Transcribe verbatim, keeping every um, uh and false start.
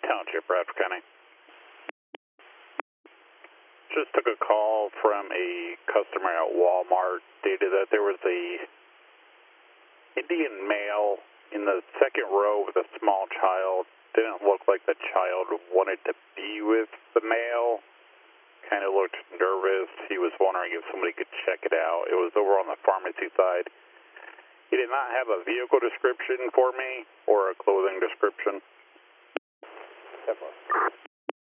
Township, Bradford County. Just took a call from a customer at Walmart. Stated that there was a Indian male in the second row with a small child. Didn't look like the child wanted to be with the male. Kind of looked nervous. He was wondering if somebody could check it out. It was over on the pharmacy side. He did not have a vehicle description for me or a clothing description.